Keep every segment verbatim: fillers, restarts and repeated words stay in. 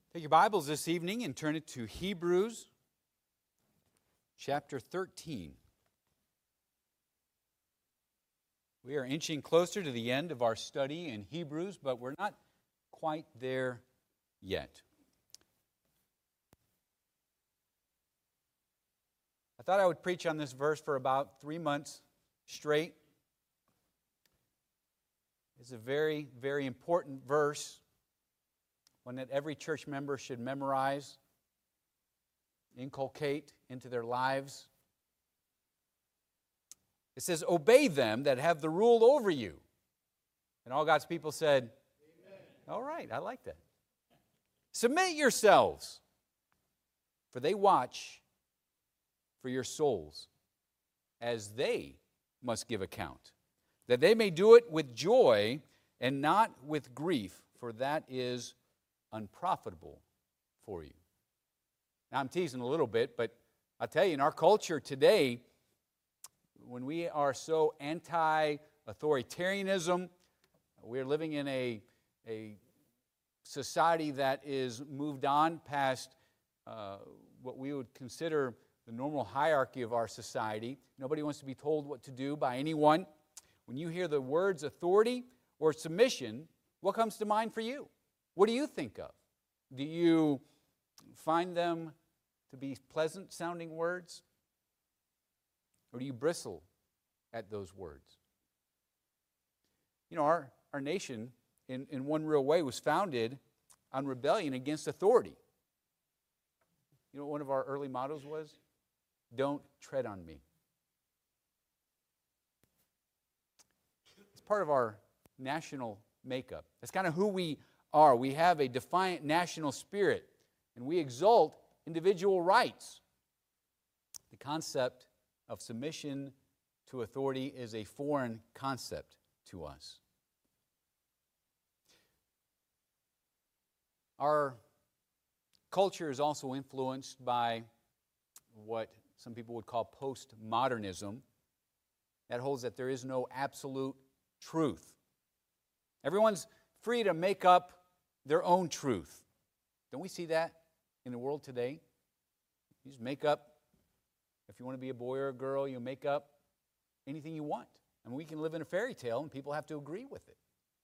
Take your Bibles this evening and turn it to Hebrews chapter thirteen. We are inching closer to the end of our study in Hebrews, but we're not quite there yet. I thought I would preach on this verse for about three months straight. It's a very, very important verse, one that every church member should memorize, inculcate into their lives. It says, "Obey them that have the rule over you." And all God's people said, "Amen." All right, I like that. "Submit yourselves, for they watch for your souls, as they must give account, that they may do it with joy and not with grief, for that is unprofitable for you." Now I'm teasing a little bit, but I'll tell you, in our culture today, when we are so anti-authoritarianism, we're living in a, a society that is moved on past uh, what we would consider the normal hierarchy of our society. Nobody wants to be told what to do by anyone. When you hear the words authority or submission, what comes to mind for you? What do you think of? Do you find them to be pleasant-sounding words? Or do you bristle at those words? You know, our, our nation, in, in one real way, was founded on rebellion against authority. You know what one of our early mottos was? Don't tread on me. It's part of our national makeup. That's kind of who we are. We have a defiant national spirit, and we exalt individual rights. The concept of submission to authority is a foreign concept to us. Our culture is also influenced by what some people would call postmodernism. That holds that there is no absolute truth. Everyone's free to make up their own truth. Don't we see that in the world today? You just make up, if you want to be a boy or a girl, you make up anything you want. I mean, we can live in a fairy tale and people have to agree with it.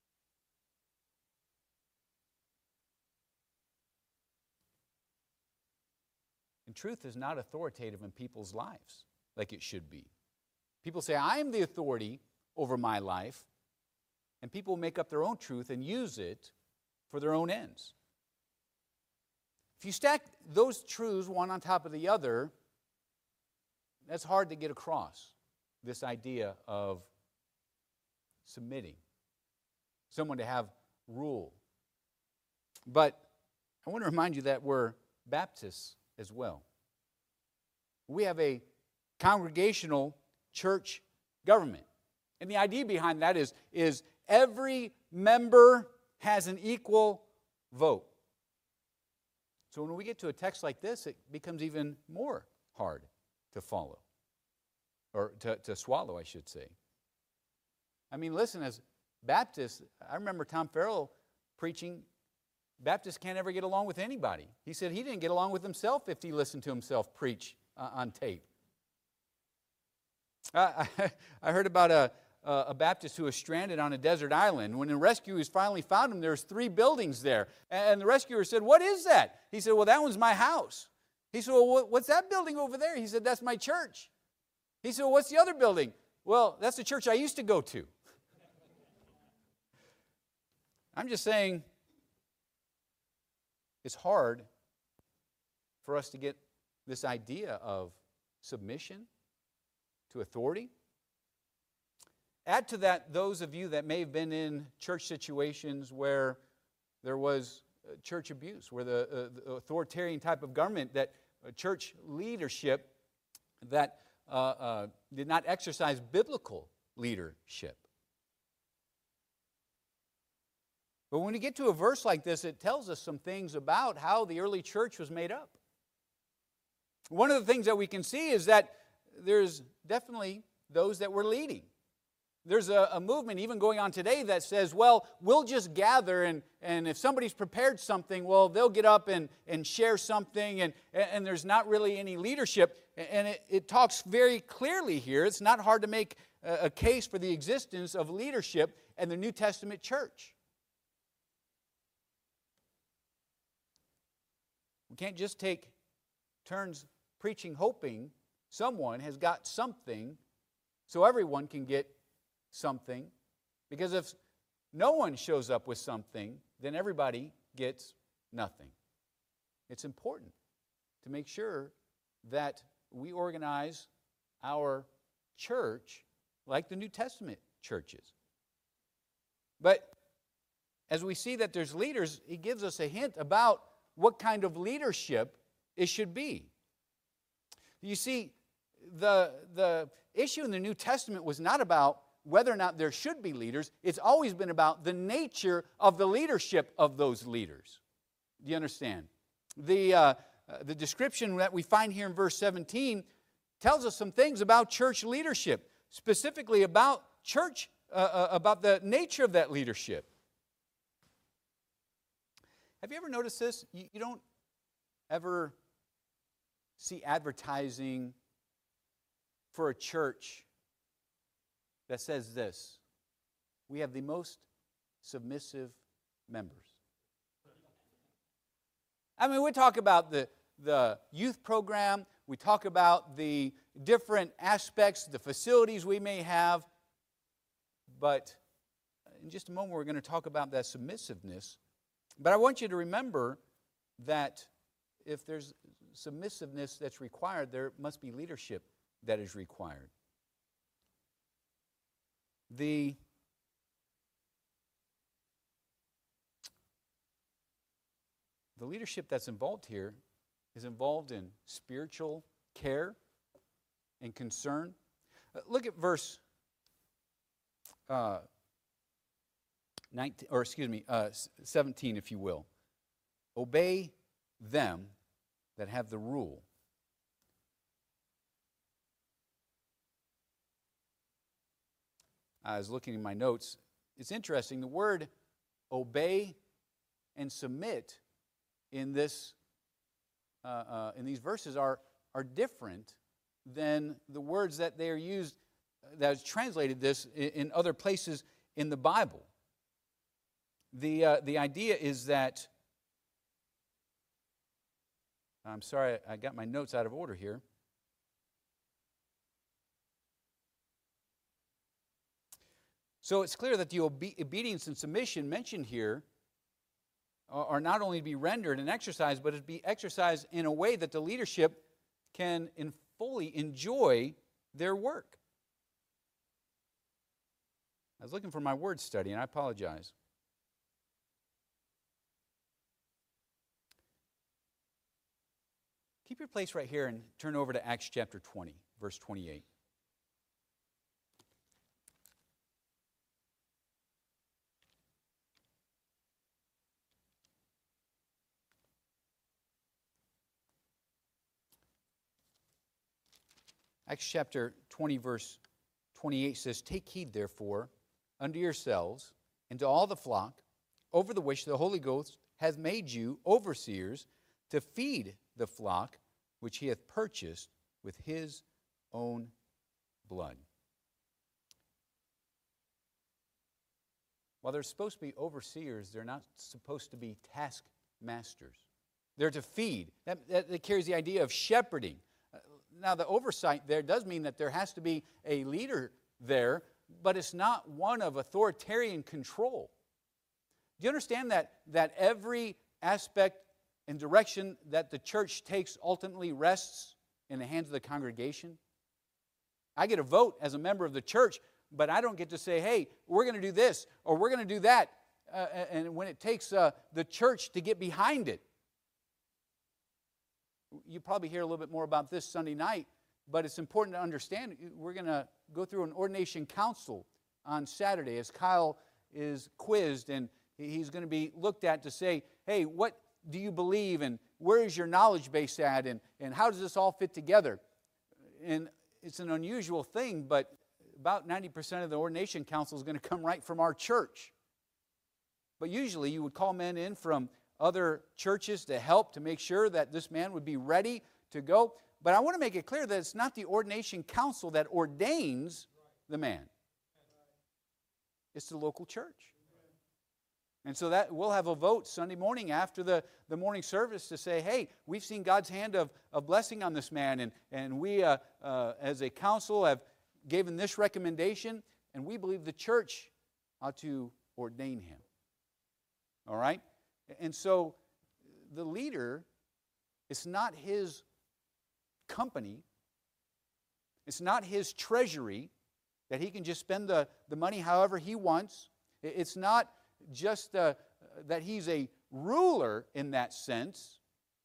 And truth is not authoritative in people's lives like it should be. People say, I am the authority over my life, and people make up their own truth and use it for their own ends. If you stack those truths one on top of the other, that's hard to get across, this idea of submitting, someone to have rule. But I want to remind you that we're Baptists as well. We have a congregational church government. And the idea behind that is, is every member has an equal vote. So when we get to a text like this, it becomes even more hard to follow, or to, to swallow, I should say. I mean, listen, as Baptists, I remember Tom Farrell preaching, Baptists can't ever get along with anybody. He said he didn't get along with himself if he listened to himself preach uh, on tape. I, I, I heard about a, a Baptist who was stranded on a desert island. When the rescuers finally found him, there was three buildings there. And the rescuer said, "What is that?" He said, "Well, that one's my house." He said, "Well, what's that building over there?" He said, "That's my church." He said, "Well, what's the other building?" "Well, that's the church I used to go to." I'm just saying, it's hard for us to get this idea of submission to authority. Add to that those of you that may have been in church situations where there was church abuse, where the, uh, the authoritarian type of government, that uh, church leadership that uh, uh, did not exercise biblical leadership. But when we get to a verse like this, it tells us some things about how the early church was made up. One of the things that we can see is that there's definitely those that were leading. There's a, a movement even going on today that says, well, we'll just gather, and, and if somebody's prepared something, well, they'll get up and, and share something, and, and there's not really any leadership. And it, it talks very clearly here. It's not hard to make a, a case for the existence of leadership in the New Testament church. We can't just take turns preaching hoping someone has got something so everyone can get something, because if no one shows up with something, then everybody gets nothing. It's important to make sure that we organize our church like the New Testament churches. But as we see that there's leaders, he gives us a hint about what kind of leadership it should be. You see, the, the issue in the New Testament was not about whether or not there should be leaders. It's always been about the nature of the leadership of those leaders. Do you understand? The, uh, the description that we find here in verse seventeen tells us some things about church leadership, specifically about church, uh, uh, about the nature of that leadership. Have you ever noticed this? You, you don't ever see advertising for a church that says this: we have the most submissive members. I mean, we talk about the, the youth program, we talk about the different aspects, the facilities we may have, but in just a moment we're going to talk about that submissiveness. But I want you to remember that if there's submissiveness that's required, there must be leadership that is required. The The leadership that's involved here is involved in spiritual care and concern. Uh, look at verse uh, nineteen, or excuse me, uh, seventeen, if you will. Obey them that have the rule. I was looking in my notes. It's interesting. The word obey and submit in this uh, uh, in these verses are are different than the words that they are used, that is translated this in, in other places in the Bible. The uh, the idea is that, I'm sorry, I got my notes out of order here. So it's clear that the obe- obedience and submission mentioned here are not only to be rendered and exercised, but to be exercised in a way that the leadership can in fully enjoy their work. I was looking for my word study, and I apologize. Keep your place right here and turn over to Acts chapter twenty, verse twenty-eight. Acts chapter twenty, verse twenty-eight says, "Take heed, therefore, unto yourselves and to all the flock, over the which the Holy Ghost hath made you overseers, to feed the flock which he hath purchased with his own blood." While they're supposed to be overseers, they're not supposed to be taskmasters. They're to feed. That, that, that carries the idea of shepherding. Now, the oversight there does mean that there has to be a leader there, but it's not one of authoritarian control. Do you understand that, that every aspect and direction that the church takes ultimately rests in the hands of the congregation? I get a vote as a member of the church, but I don't get to say, hey, we're going to do this or we're going to do that, uh, and when it takes uh, the church to get behind it. You probably hear a little bit more about this Sunday night, but it's important to understand we're going to go through an ordination council on Saturday as Kyle is quizzed, and he's going to be looked at to say, hey, what do you believe, and where is your knowledge base at, and, and how does this all fit together? And it's an unusual thing, but about ninety percent of the ordination council is going to come right from our church. But usually you would call men in from other churches to help to make sure that this man would be ready to go. But I want to make it clear that it's not the ordination council that ordains the man. It's the local church. And so that we'll have a vote Sunday morning after the, the morning service to say, hey, we've seen God's hand of, of blessing on this man, and, and we uh, uh, as a council have given this recommendation, and we believe the church ought to ordain him. All right? And so the leader, it's not his company, it's not his treasury that he can just spend the, the money however he wants. It's not just uh, that he's a ruler in that sense.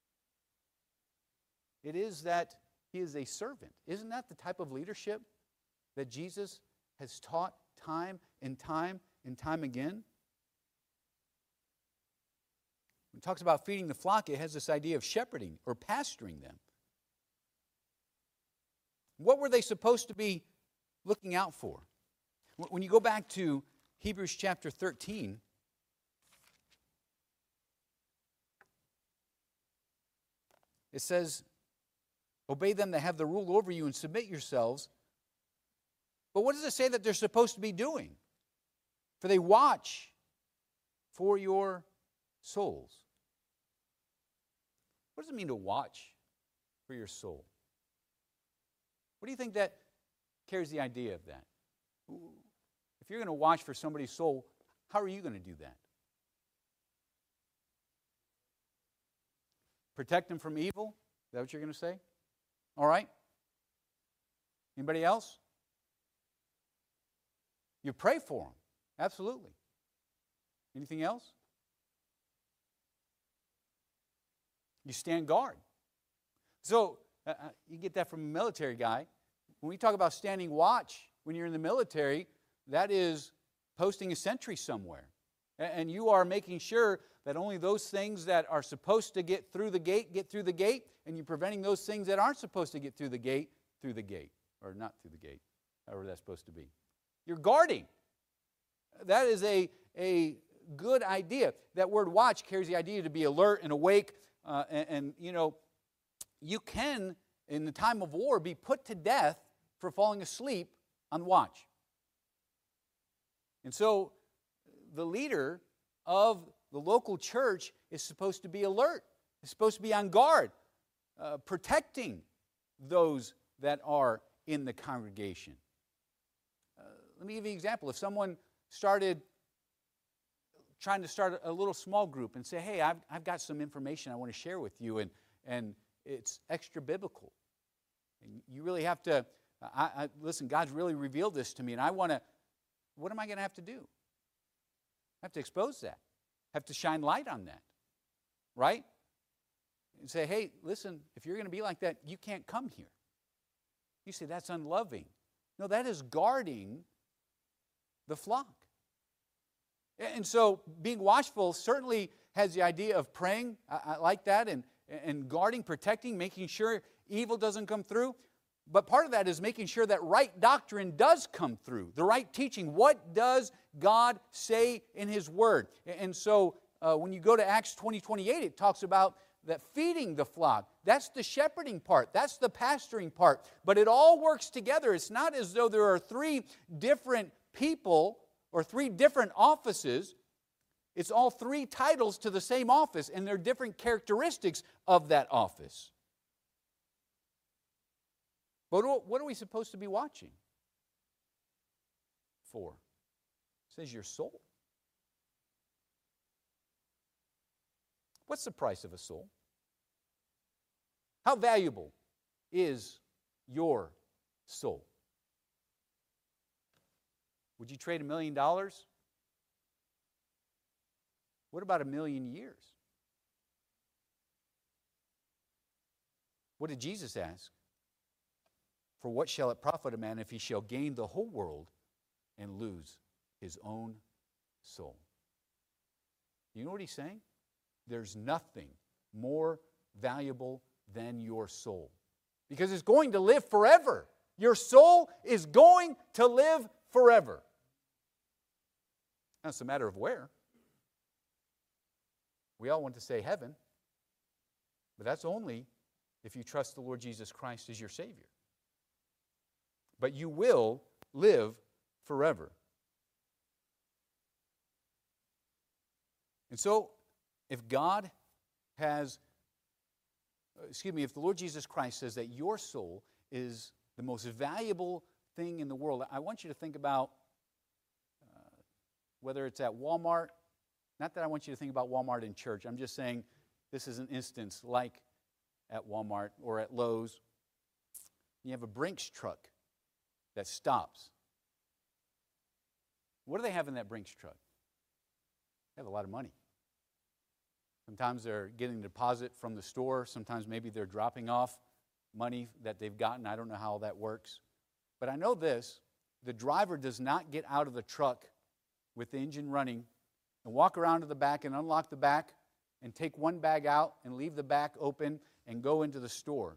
It is that he is a servant. Isn't that the type of leadership that Jesus has taught time and time and time again? When it talks about feeding the flock, it has this idea of shepherding or pasturing them. What were they supposed to be looking out for? When you go back to Hebrews chapter thirteen, it says, obey them that have the rule over you and submit yourselves. But what does it say that they're supposed to be doing? For they watch for your souls. What does it mean to watch for your soul? What do you think that carries the idea of that? If you're going to watch for somebody's soul, how are you going to do that? Protect them from evil? Is that what you're going to say? All right. Anybody else? You pray for them. Absolutely. Anything else? You stand guard. So, uh, you get that from a military guy. When we talk about standing watch when you're in the military, that is posting a sentry somewhere. And you are making sure that only those things that are supposed to get through the gate, get through the gate, and you're preventing those things that aren't supposed to get through the gate, through the gate, or not through the gate, however that's supposed to be. You're guarding. That is a, a good idea. That word watch carries the idea to be alert and awake, uh, and, and, you know, you can, in the time of war, be put to death for falling asleep on watch. And so, the leader of the local church is supposed to be alert. Is supposed to be on guard, uh, protecting those that are in the congregation. Uh, let me give you an example. If someone started trying to start a little small group and say, hey, I've, I've got some information I want to share with you, and, and it's extra biblical. And you really have to, I, I, listen, God's really revealed this to me, and I want to, what am I going to have to do? I have to expose that. I have to shine light on that. Right? And say, hey, listen, if you're going to be like that, you can't come here. You say, that's unloving. No, that is guarding the flock. And so being watchful certainly has the idea of praying. I, I like that. And, and guarding, protecting, making sure evil doesn't come through. But part of that is making sure that right doctrine does come through, the right teaching. What does God say in His Word? And so uh, when you go to Acts twenty, twenty-eight, it talks about that feeding the flock. That's the shepherding part. That's the pastoring part. But it all works together. It's not as though there are three different people or three different offices. It's all three titles to the same office, and there are different characteristics of that office. But what are we supposed to be watching for? It says your soul. What's the price of a soul? How valuable is your soul? Would you trade a million dollars? What about a million years? What did Jesus ask? For what shall it profit a man if he shall gain the whole world and lose his own soul? You know what he's saying? There's nothing more valuable than your soul. Because it's going to live forever. Your soul is going to live forever. Now, it's a matter of where. We all want to say heaven, but that's only if you trust the Lord Jesus Christ as your Savior. But you will live forever. And so, if God has, excuse me, if the Lord Jesus Christ says that your soul is the most valuable thing in the world, I want you to think about uh, whether it's at Walmart. Not that I want you to think about Walmart in church. I'm just saying this is an instance like at Walmart or at Lowe's. You have a Brinks truck that stops. What do they have in that Brinks truck? They have a lot of money. Sometimes they're getting a deposit from the store. Sometimes maybe they're dropping off money that they've gotten. I don't know how that works. But I know this, the driver does not get out of the truck with the engine running and walk around to the back and unlock the back and take one bag out and leave the back open and go into the store.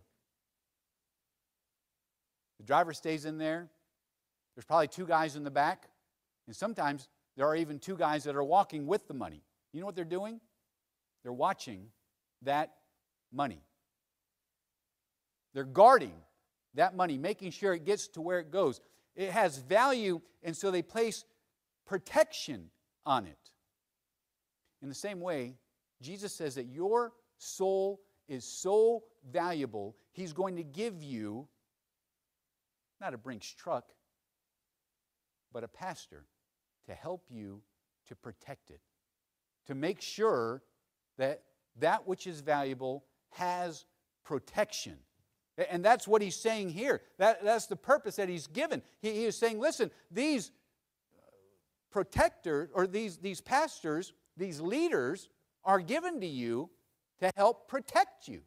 The driver stays in there. There's probably two guys in the back. And sometimes there are even two guys that are walking with the money. You know what they're doing? They're watching that money. They're guarding that money, making sure it gets to where it goes. It has value, and so they place protection on it. In the same way, Jesus says that your soul is so valuable, He's going to give you not a Brinks truck, but a pastor to help you to protect it, to make sure that that which is valuable has protection. And that's what He's saying here. That, that's the purpose that He's given. He, he is saying, listen, these protectors, or these, these pastors, these leaders are given to you to help protect you.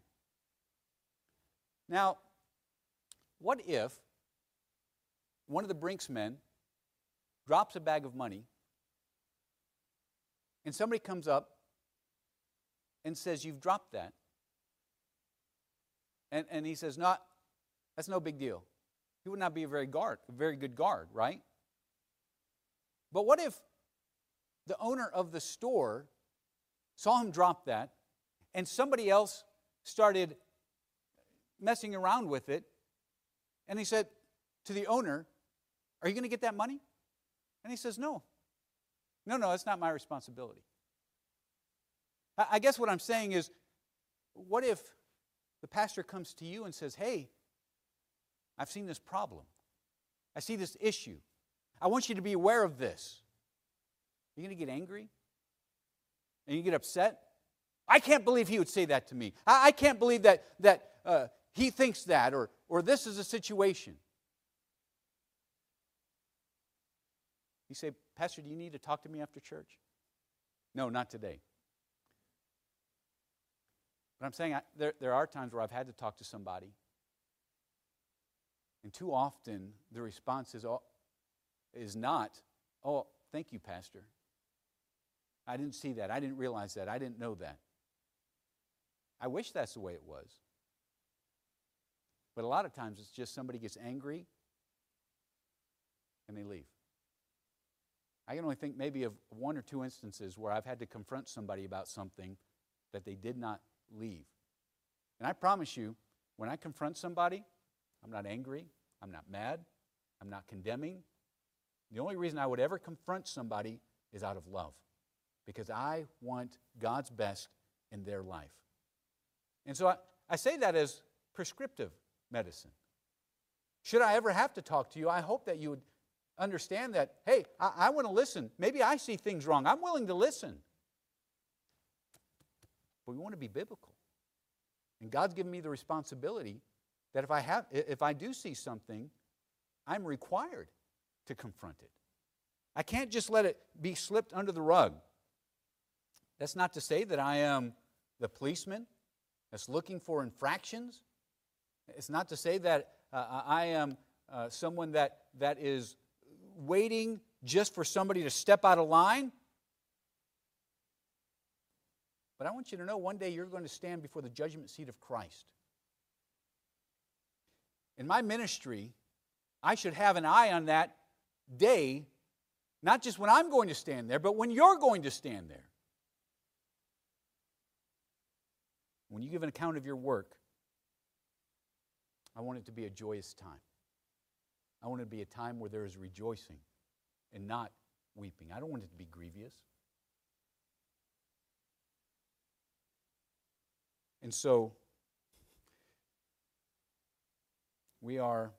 Now, what if one of the Brinks men drops a bag of money and somebody comes up and says, you've dropped that. And, and he says, not, that's no big deal. He would not be a very guard, a very good guard, right? But what if the owner of the store saw him drop that and somebody else started messing around with it, and he said to the owner, are you going to get that money? And he says, no. No, no, it's not my responsibility. I guess what I'm saying is, what if the pastor comes to you and says, hey, I've seen this problem. I see this issue. I want you to be aware of this. Are you going to get angry? And you get upset? I can't believe he would say that to me. I, I can't believe that, that uh, he thinks that, or, or this is a situation. You say, Pastor, do you need to talk to me after church? No, not today. But I'm saying I, there, there are times where I've had to talk to somebody. And too often the response is, oh, is not, oh, thank you, Pastor. I didn't see that. I didn't realize that. I didn't know that. I wish that's the way it was. But a lot of times it's just somebody gets angry and they leave. I can only think maybe of one or two instances where I've had to confront somebody about something that they did not leave. And I promise you, when I confront somebody, I'm not angry, I'm not mad, I'm not condemning. The only reason I would ever confront somebody is out of love, because I want God's best in their life. And so I, I say that as prescriptive medicine. Should I ever have to talk to you, I hope that you would understand that, hey, I, I want to listen. Maybe I see things wrong. I'm willing to listen. But we want to be biblical. And God's given me the responsibility that if I have, if I do see something, I'm required to confront it. I can't just let it be slipped under the rug. That's not to say that I am the policeman that's looking for infractions. It's not to say that uh, I am uh, someone that, that is waiting just for somebody to step out of line. But I want you to know one day you're going to stand before the judgment seat of Christ. In my ministry, I should have an eye on that day, not just when I'm going to stand there, but when you're going to stand there. When you give an account of your work, I want it to be a joyous time. I want it to be a time where there is rejoicing and not weeping. I don't want it to be grievous. And so, we are,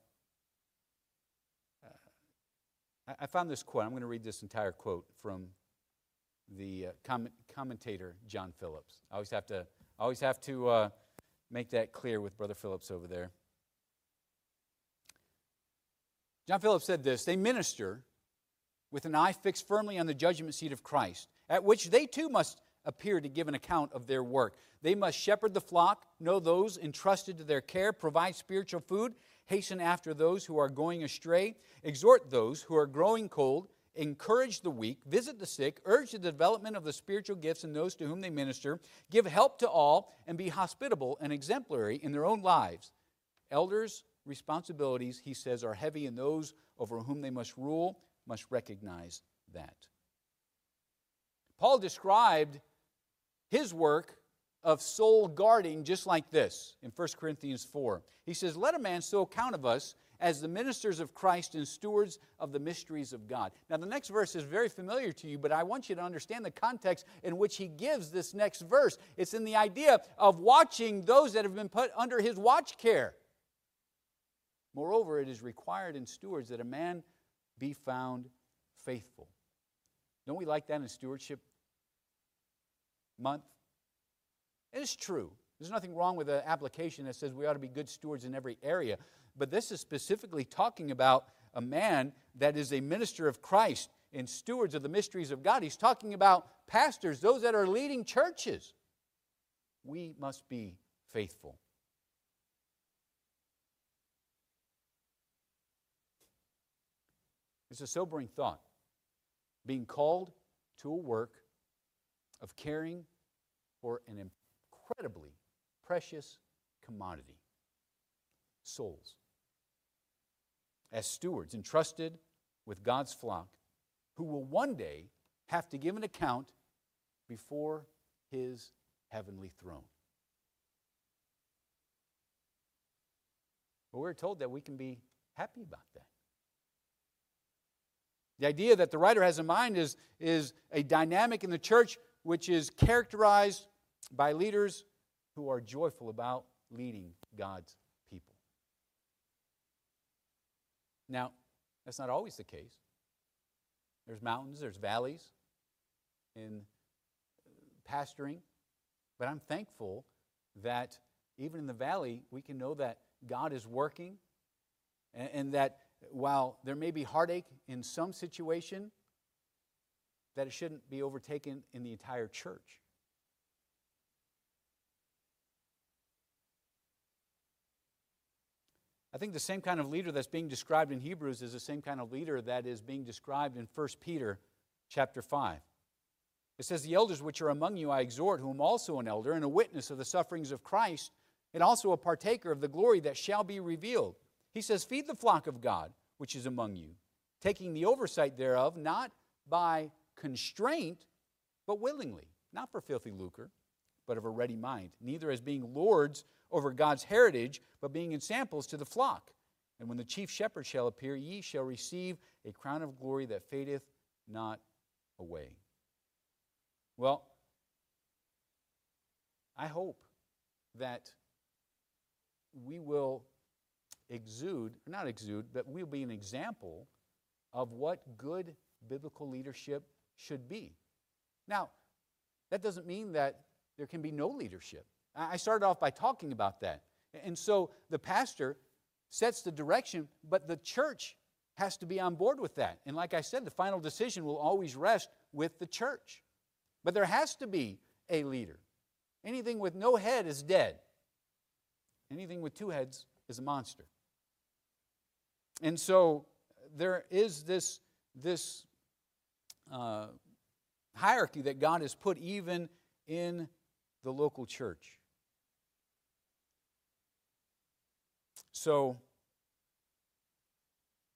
uh, I found this quote. I'm going to read this entire quote from the uh, comment, commentator John Phillips. I always have to, I always have to uh, make that clear with Brother Phillips over there. John Phillips said this: they minister with an eye fixed firmly on the judgment seat of Christ, at which they too must appear to give an account of their work. They must shepherd the flock, know those entrusted to their care, provide spiritual food, hasten after those who are going astray, exhort those who are growing cold, encourage the weak, visit the sick, urge the development of the spiritual gifts in those to whom they minister, give help to all, and be hospitable and exemplary in their own lives. Elders' responsibilities, he says, are heavy, and those over whom they must rule must recognize that. Paul described his work of soul guarding just like this in First Corinthians four. He says, let a man so account of us as the ministers of Christ and stewards of the mysteries of God. Now the next verse is very familiar to you, but I want you to understand the context in which he gives this next verse. It's in the idea of watching those that have been put under his watch care. Moreover, it is required in stewards that a man be found faithful. Don't we like that in Stewardship Month? It is true. There's nothing wrong with an application that says we ought to be good stewards in every area. But this is specifically talking about a man that is a minister of Christ and stewards of the mysteries of God. He's talking about pastors, those that are leading churches. We must be faithful. It's a sobering thought. Being called to a work of caring for an incredibly precious commodity, souls. As stewards entrusted with God's flock, who will one day have to give an account before His heavenly throne. But we're told that we can be happy about that. The idea that the writer has in mind is, is a dynamic in the church which is characterized by leaders who are joyful about leading God's people. Now, that's not always the case. There's mountains, there's valleys in pastoring, but I'm thankful that even in the valley, we can know that God is working, and, and that while there may be heartache in some situation, that it shouldn't be overtaken in the entire church. I think the same kind of leader that's being described in Hebrews is the same kind of leader that is being described in First Peter chapter five. It says, the elders which are among you I exhort, whom also an elder and a witness of the sufferings of Christ, and also a partaker of the glory that shall be revealed. He says, feed the flock of God, which is among you, taking the oversight thereof, not by constraint, but willingly, not for filthy lucre, but of a ready mind, neither as being lords over God's heritage, but being ensamples to the flock. And when the chief shepherd shall appear, ye shall receive a crown of glory that fadeth not away. Well, I hope that we will exude, or not exude, but we'll be an example of what good biblical leadership should be. Now, that doesn't mean that there can be no leadership. I started off by talking about that. And so the pastor sets the direction, but the church has to be on board with that. And like I said, the final decision will always rest with the church. But there has to be a leader. Anything with no head is dead. Anything with two heads is a monster. And so there is this, this uh, hierarchy that God has put even in the local church. So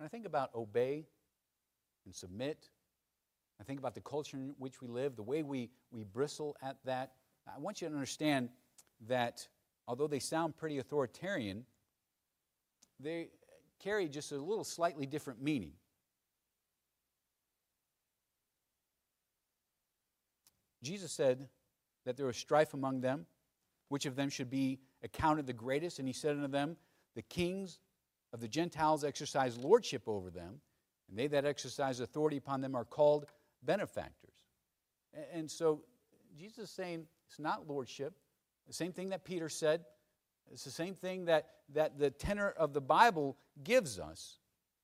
When I think about obey and submit, I think about the culture in which we live, the way we, we bristle at that. I want you to understand that although they sound pretty authoritarian, they carry just a little slightly different meaning. Jesus said that there was strife among them, which of them should be accounted the greatest? And he said unto them, the kings of the Gentiles exercise lordship over them, and they that exercise authority upon them are called benefactors. And so Jesus is saying it's not lordship. The same thing that Peter said. It's the same thing that, that the tenor of the Bible gives us.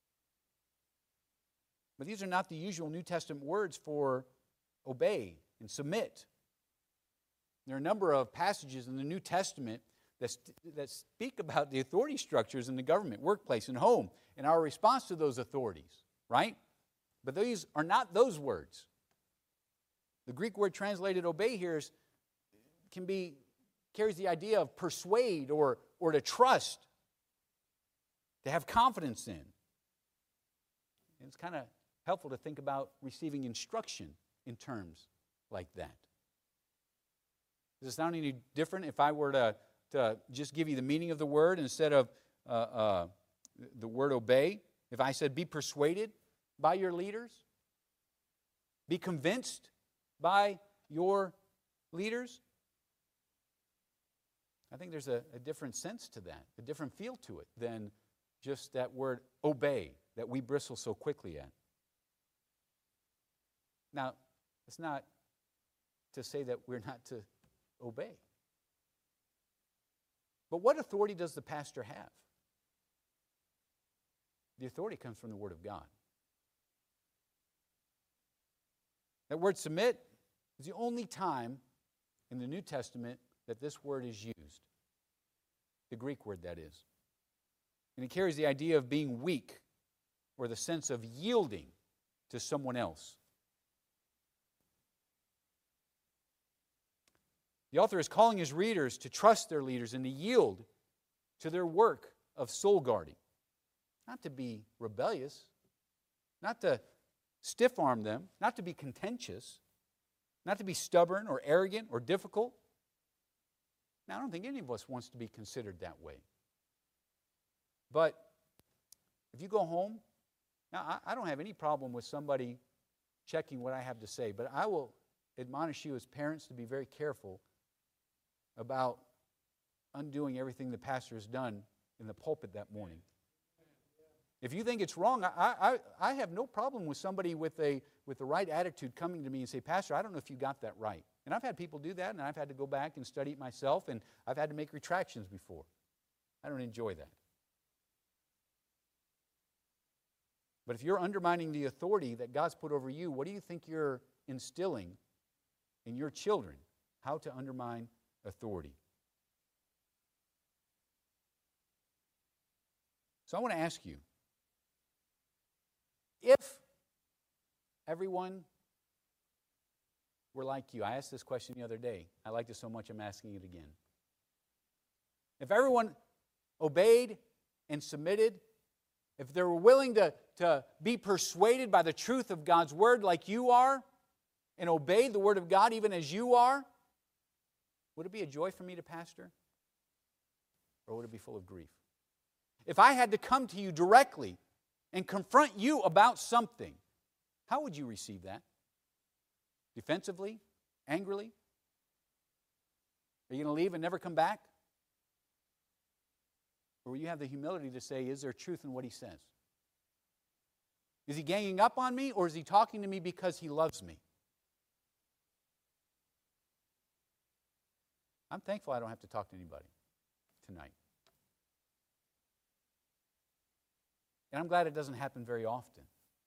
But these are not the usual New Testament words for obey and submit. There are a number of passages in the New Testament that, that speak about the authority structures in the government, workplace, and home, and our response to those authorities, right? But these are not those words. The Greek word translated obey here is, can be, carries the idea of persuade or, or to trust, to have confidence in. And it's kind of helpful to think about receiving instruction in terms like that. Does it sound any different if I were to, to just give you the meaning of the word instead of uh, uh, the word obey? If I said be persuaded by your leaders, be convinced by your leaders, I think there's a, a different sense to that, a different feel to it than just that word obey that we bristle so quickly at. Now, it's not to say that we're not to obey. But what authority does the pastor have? The authority comes from the Word of God. That word submit is the only time in the New Testament that this word is used. The Greek word, that is. And it carries the idea of being weak or the sense of yielding to someone else. The author is calling his readers to trust their leaders and to yield to their work of soul guarding. Not to be rebellious, not to stiff-arm them, not to be contentious, not to be stubborn or arrogant or difficult. Now, I don't think any of us wants to be considered that way. But if you go home, now I, I don't have any problem with somebody checking what I have to say, but I will admonish you as parents to be very careful about undoing everything the pastor has done in the pulpit that morning. If you think it's wrong, I, I, I have no problem with somebody with, a, with the right attitude coming to me and say, Pastor, I don't know if you got that right. And I've had people do that, and I've had to go back and study it myself, and I've had to make retractions before. I don't enjoy that. But if you're undermining the authority that God's put over you, what do you think you're instilling in your children? How to undermine authority. So I want to ask you, if everyone were like you, I asked this question the other day. I liked it so much I'm asking it again. If everyone obeyed and submitted, if they were willing to, to be persuaded by the truth of God's word like you are, and obeyed the word of God even as you are, would it be a joy for me to pastor? Or would it be full of grief? If I had to come to you directly and confront you about something, how would you receive that? Defensively? Angrily? Are you going to leave and never come back? Or will you have the humility to say, is there truth in what he says? Is he ganging up on me, or is he talking to me because he loves me? I'm thankful I don't have to talk to anybody tonight. And I'm glad it doesn't happen very often.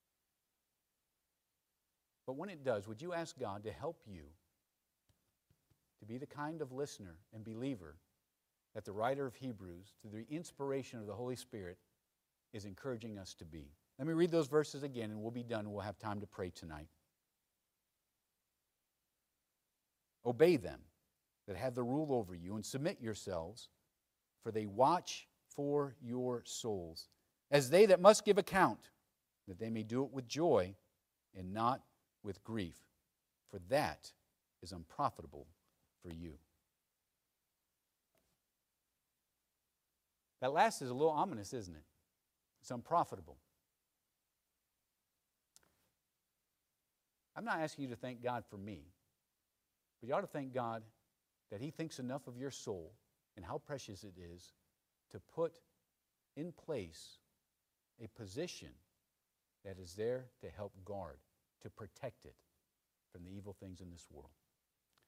But when it does, would you ask God to help you to be the kind of listener and believer that the writer of Hebrews, through the inspiration of the Holy Spirit, is encouraging us to be? Let me read those verses again, and we'll be done, and we'll have time to pray tonight. Obey them that have the rule over you, and submit yourselves, for they watch for your souls, as they that must give account, that they may do it with joy and not with grief, for that is unprofitable for you. That last is a little ominous, isn't it? It's unprofitable. I'm not asking you to thank God for me, but you ought to thank God that He thinks enough of your soul and how precious it is to put in place a position that is there to help guard, to protect it from the evil things in this world.